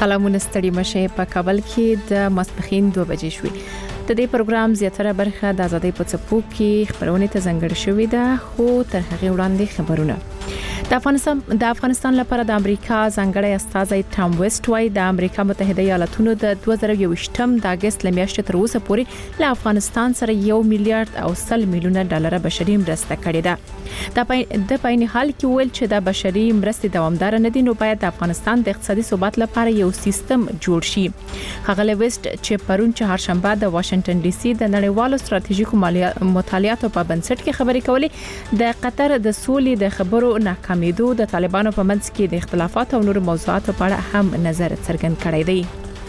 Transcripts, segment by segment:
سلامونه ستړي مشه په کابل کې د ماسپخین 2 بجې شوې. د دې پروګرام زیاتره برخه د آزادۍ په څپو کې خبرونه ته ځانګړې شوې ده، خو تر هغه وړاندې خبرونه. د افغانستان لپاره د امریکا ځانګړی استازی ټام ویسټ وايي د امریکا متحده ایالاتونو د 2021م د اگست لمیاشتې تر اوسه پورې له افغانستان سره 1 میلیارډ او 100 میلیونه ډالر بشري مرسته کړې ده. د پاین حال کې ویل چې د بشري مرستې دوامدار نه دي، نو باید د افغانستان د اقتصادي ثبات لپاره یو سیستم جوړ شي. ښاغلی ویسټ چې پرون چهارشنبه د واشنگټن ډي سي د نړیوالو ستراتیژیکو مطالعاتو په بنسټ کې خبرې کولې، د قطر د سولې د خبرو ناکامیدو د طالبانو په منځ کې د اختلافات او نور موضوعاتو په اړه هم نظر څرګند کړی دی.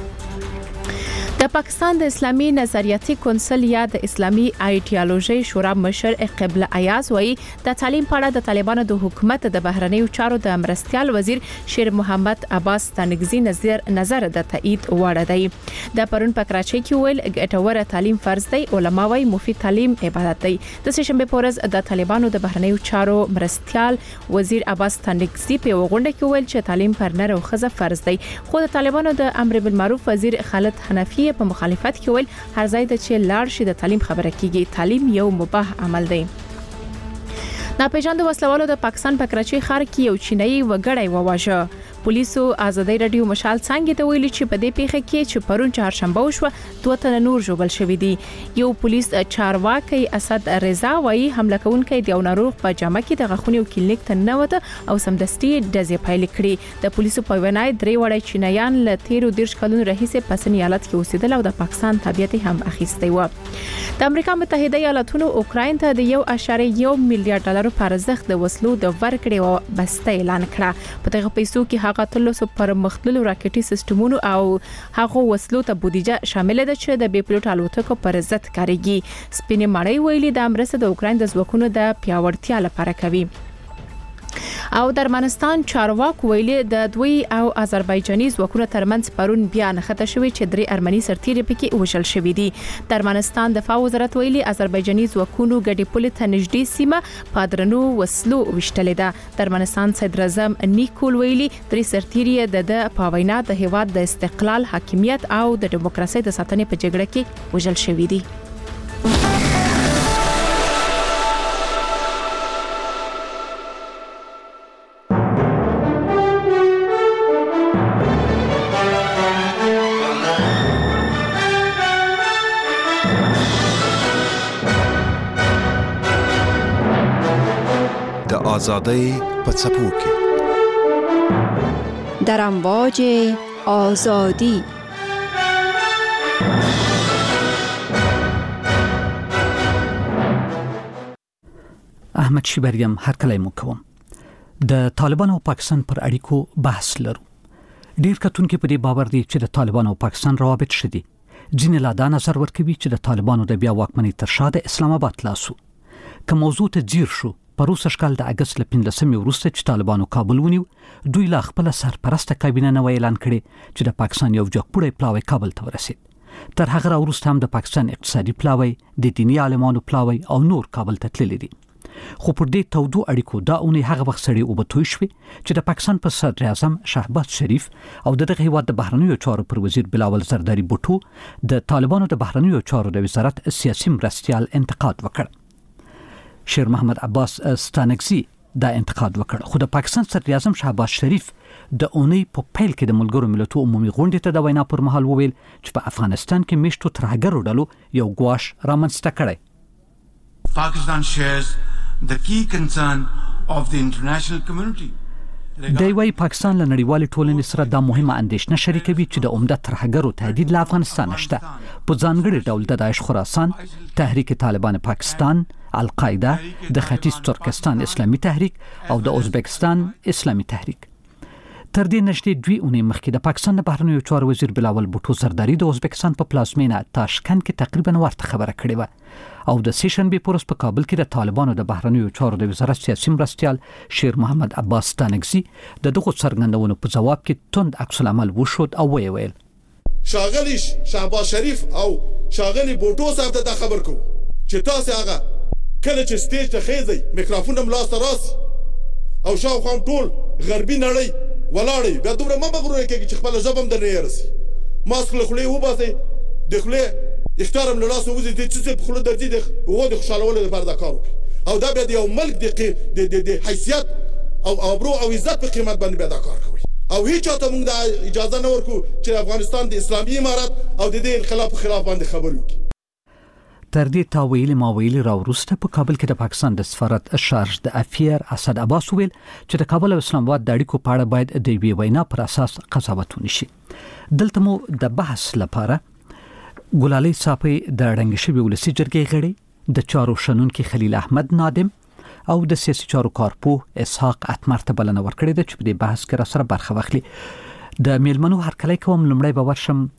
د پاکستان د اسلامي نظریاتي کونسل یا د اسلامي ایډیالوژي شورا مشر قبله ایاز وایي د تعلیم په اړه د طالبانو د حکومت د بهرنیو چارو د مرستيال وزیر شیر محمد عباس تنگزی نظر د تایید وړ دی. د پرون په کراچۍ کې ویل ګټور تعلیم فرض دی، علما وايي مفید تعلیم عبادت دی. د سشنبه پورز د طالبانو د بهرنیو چارو مرستيال وزیر عباس تنگزی په وغونډه کې ویل چې تعلیم پر نر او ښځه فرض دی، خو د طالبانو د امر بالمعروف وزیر خالد حنفی په مخالفت کې ویل هر ځای ته چې لاړ شي د تعلیم خبره کیږي، تعلیم یو مباح عمل دی. ناپېژاندو وسلوالو د پاکستان په کراچۍ ښار کې یو چینایي وګړی وواژه. پولیسو ازادي رادیو مشال څنګه ته ویلي چې په دې پیښه کې چې پرون چهارشنبه وشوه 2 تنه نور ژوبل شوی دي. یو پولیس چارواکي اسد رضا وايي حمله کوونکي د یو ناروغ په جامه کې د غاښونو کلینیک ته ننوته او سمدستي ډزې پیل کړې. د پولیسو په وینا 3 وړي چینایان له 13 کلونو راهیسې په سن ایالت کې اوسېدل او د پاکستان تابعیت هم اخیستی و. د امریکا متحده ایالاتونو اوکراین ته د 1.1 میلیارډ ډالر په ارزښت د وسلو د ورکړې او بسته اعلان کړه. په دغه پیسو کې هغه تلوسو پر مختلفو راکټي سیستمونو او هغه وسلو ته بودیجه شامل ده چې د بي پلوټ الوتکو پر ضد کاریږي. سپینې مړۍ ویلي د امریکا د اوکراین د ځواکونو د پیاوړتیا لپاره کوي. او د ارمنستان چارواکو ویلي د دوی او آذربایجاني ځواکونو ترمنځ پرون بیا نښته شوې چې 3 ارمني سرتیري پکې وژل شوې دي. د ارمنستان دفاع وزارت ویلي آذربایجاني ځواکونو ګډي پولې ته نږدې سیمه پادرنو وسلو وشتلې ده. د ارمنستان صدر اعظم نیکول ویلي 3 سرتیري د پاوینا د هیواد د استقلال، حاکمیت او د دیموکراسي د ساتنې په جګړه کې وژل شوې دي. آزادی په څپو کې در امواج آزادی. احمد شیبریم هرکلی مو کوم. د طالبانو او پاکستان پر اړیکو بحث لرو. ډیر کتونکو په دې باور دي چې د طالبانو او پاکستان روابط شدي. ځینې لا دا نظر ورکوي چې د طالبانو د بیا واکمنۍ تر شا د اسلام آباد لاسو. که موضوع ته ځیر شو، پروسه شکل د اگست ل 15 وروسته چې طالبانو کابل ونیو، دوی لا خپل سرپرسته کابینه نو اعلان کړي چې د پاکستان یو جګپوړی پلاوی کابل ته ورسید. تر هغه وروسته هم د پاکستان اقتصادي پلاوی، د دینی عالمانو پلاوی او نور کابل ته تللی دي. خو پر دې تودو اړیکو دا اونې هغه وخت سړي وبتوي شوې چې د پاکستان په صدر اعظم شهباز شریف او دغه هیواد د بهرنیو چارو پر وزیر بلاول زرداری بوټو د طالبانو د بهرنیو چارو د وزارت سیاسي مرستيال انتقاد وکړ. شیر محمد عباس ستانکزی دا انتقاد وکړ، خو د پاکستان صدر اعظم شهباز شریف د اونۍ په پیل کې د ملګرو ملتونو عمومي غونډې ته د وینا پر مهال وویل چې په افغانستان کې میشتو ترهګرو ډلو یو ګواښ رامنځته کړی. Pakistan shares the key concern of the international community. دی وايي پاکستان له نړیوال ټولنې سره د مهمه اندېښنه شریکوي چې د عمده ترهګرو تهدید له افغانستان شته، په ځانګړي ډول د داعش خراسان، تحریک طالبان پاکستان، القاعده، د ختیځ ترکستان اسلامي تحریک او د ازبکستان اسلامي تحریک. تر دې نږدې 2 اونۍ مخکې د پاکستان د بهرنیو چارو وزیر بلاول بوټو زرداری د ازبکستان په پلازمینه تاشکند کې تقریبا ورته خبره کړې و او د سشنبه پورس په کابل کې د طالبانو د بهرنیو چارو د وزارت سیاسي مرستيال شیر محمد عباس ستانکزی د دغه څرګندونو په جواب کې توند عکس العمل وشود او ویل شاغلی شهباز شریف او شاغلی بوټو صاحب ته خبر کو چې تاسو هغه کله چې سټیج ته خېځي میکروفون هم لاس راس او شاوخوا ټول غربي نړۍ ولاړی بیا دومره مغرور کېږي چې خپل ژبم در نه رسي ماسک له خولې وباسي د خولې اختیارم له لاسه وځي چې په خوله درځي د هغو د خوشحالولو لپاره دا کار وکړي او دا بیا د یو ملک د حیثیت او ابرو او عزت په قیمت باندې بیا دا کار کوي او هیڅ چاته موږ دا اجازه نه ورکو چې افغانستان د اسلامي امارت او د دې انقلاب په خلاف باندې خبرې وکړي. تر دې تاویل ماویل راوروسته په کابل کې د پاکستان د سفارت شارج د افیر اسد عباس ویل چې د کابل او اسلام آباد د اړیکو په اړه باید د وی وینا پر اساس قضاوت ونشي. دلته مو د بحث لپاره ګلالي صافي د رنګ شوی ولسی جرګې غړي د چارو شنونکو خلیل احمد نادم او د سیاسي چارو کارپو اسحاق اتمر ته بلنه ورکړې ده چې په دې بحث کې را سره برخه واخلي. د میلمنو هرکلی کوم لمړی به ورشم